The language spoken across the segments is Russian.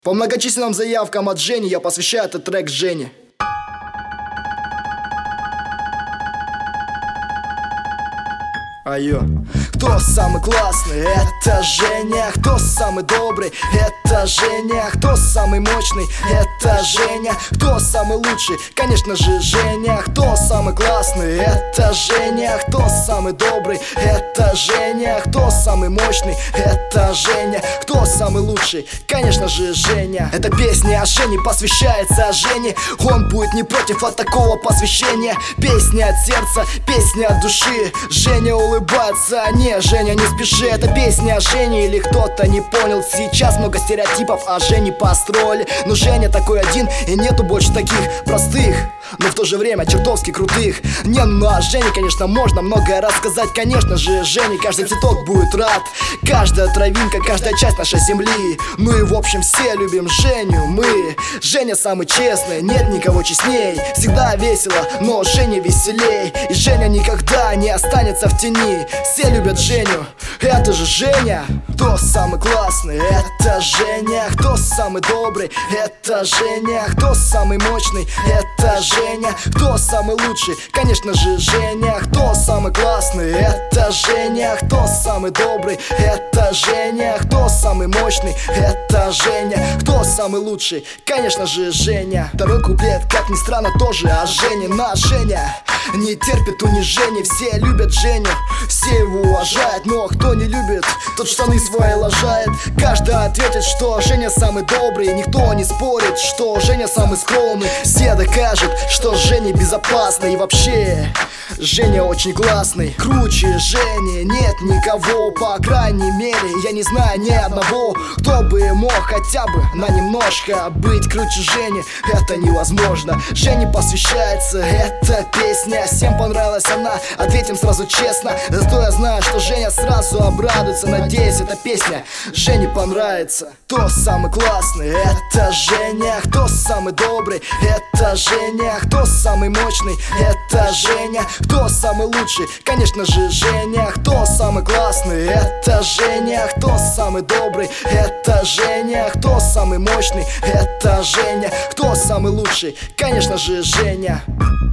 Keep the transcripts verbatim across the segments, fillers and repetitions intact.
По многочисленным заявкам от Жени я посвящаю этот трек Жене. Айо. Кто самый классный? Это Женя. Кто самый добрый? Это Женя. Кто самый мощный? Это Женя. Кто самый лучший? Конечно же Женя. Кто самый классный? Это Женя. Кто самый добрый? Это Женя. Кто самый мощный? Это Женя. Кто самый лучший? Конечно же Женя. Эта песня о Жене посвящается Жене. Он будет не против от такого посвящения. Песня от сердца, песня от души. Женя улыбается, а не, Женя, не спеши. Это песня о Жене или кто-то не понял. Сейчас много стереотипов о Жене построили. Но Женя такой один и нету больше таких простых, но в то же время чертовски крутых. Не, ну о Жене, конечно, можно многое рассказать. Конечно же, Жене каждый цветок будет рад. Каждая травинка, каждая часть нашей земли. Ну и в общем все любим Женю мы. Женя самый честный, нет никого честней. Всегда весело, но Женя веселей. И Женя никогда не останется в тени. Все любят Женю, это же Женя. Кто самый классный? Это Женя. Кто самый добрый? Это Женя. Кто самый мощный? Это Женя. Кто самый лучший? Конечно же Женя. Кто самый классный? Это Женя. Кто самый добрый? Это Женя. Кто самый мощный? Это Женя. Кто самый лучший? Конечно же Женя. Второй куплет, как ни странно, тоже о Жене. На Женя не терпит унижений. Все любят Женю, все его уважают. Но кто не любит, тот штаны свои лажает. Каждый ответит, что Женя самый добрый. Никто не спорит, что Женя самый скромный. Все докажут, что Женя безопасный. И вообще, Женя очень классный. Круче Жени нет никого. По крайней мере, я не знаю ни одного, кто бы мог хотя бы на немножко быть круче Жени. Это невозможно. Жене посвящается эта песня. Всем понравилась она, ответим сразу честно. Зато я знаю, что Женя сразу обрадуется. Надеюсь, эта песня Жене понравится. Кто самый классный? Это Женя. Кто самый добрый? Это Женя. Кто самый мощный? Это Женя. Кто самый лучший? Конечно же Женя. Кто самый классный? Это Женя. Кто самый добрый? Это Женя. Кто самый мощный? Это Женя. Кто самый лучший? Конечно же Женя.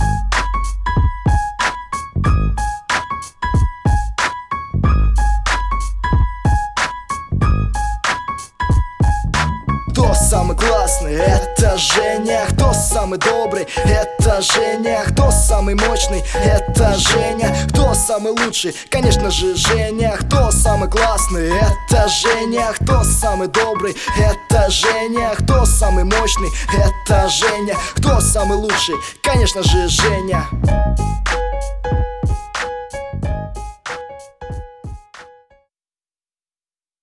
Кто самый классный? Это Женя. Кто самый добрый? Это Женя. Кто самый мощный? Это Женя. Кто самый лучший? Конечно же Женя. Кто самый классный? Это Женя. Кто самый добрый? Это Женя. Кто самый мощный? Это Женя. Кто самый лучший? Конечно же Женя.